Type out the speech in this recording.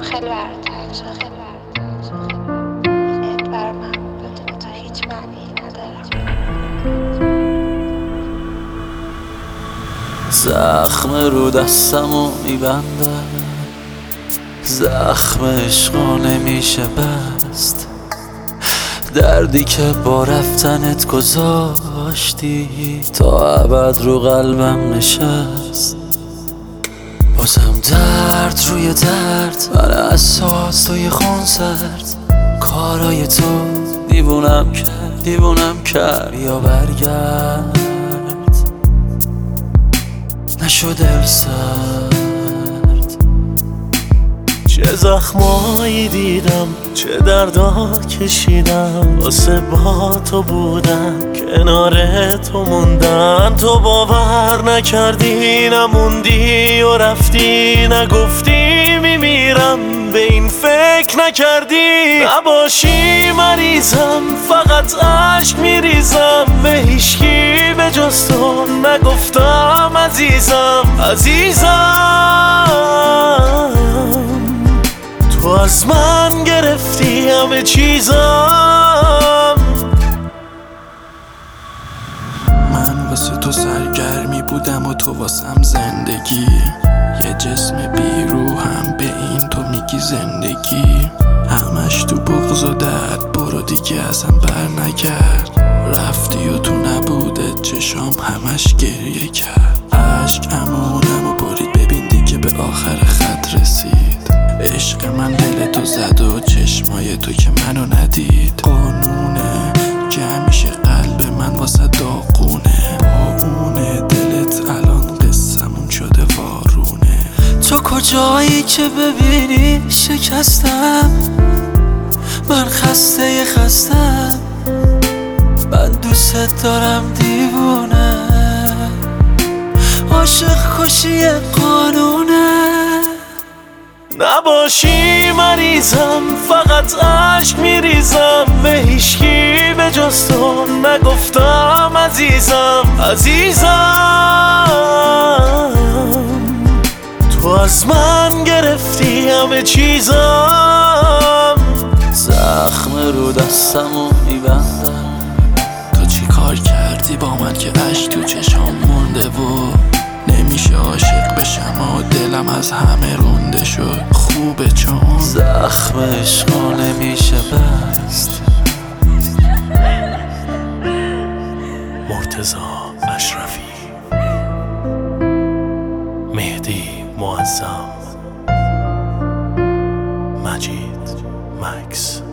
خیلی برات تنگم. خیلی بر من بدون تو هیچ معنی ندارم. زخم رو دستمو میبندم، زخم عشقا نمیشه بست، دردی که با رفتنت گذاشتی تا ابد رو قلبم نشست. بازم درد روی درد، من اساس توی خون سرد، کارای تو دیوونم کرد یا برگرد نشو دل سرد. چه زخمایی دیدم، چه دردا کشیدم، واسه با تو بودم، کنار تو موندن. تو باور نکردی، نموندی و رفتی، نگفتی میمیرم، به این فکر نکردی. نباشی مریضم، فقط عشق میریزم، به هیچکی به جز تو نگفتم عزیزم. تو از من گرفتی همه چیزم. من واسه تو سرگرمی بودم و تو واسم زندگی، یه جسم بیروحم، به این تو میگی زندگی. همش تو بغض و درد، برو دیگه ازم بر نگرد. رفتی و تو نبوده چشام همش گریه کرد. عشق امونم و برید، ببین دیگه به آخر خط رسید. عشق من دل تو زد و چشمای تو که منو ندید. قانونه که همیشه قلب من واسه داغونه، با اونه دلت الان قصمون شده وارونه. تو کجایی که ببینی شکستم، من خستم، من دوست دارم دیوونه. عاشق کشی قانونه. نباشی مریضم، فقط عشق میریزم، به هیچکی به جز تو نگفتم عزیزم. تو از من گرفتی همه چیزم. زخم رو دستمو میبندم. تو چی کار کردی با من که اشک تو چشام مونده و نمیشه عاشق بشم و دلم از همه رونده شد. خوبه چون زخم عشقا نمیشه بست. مرتضی اشرفی، مهدی معظم، مجید مکس.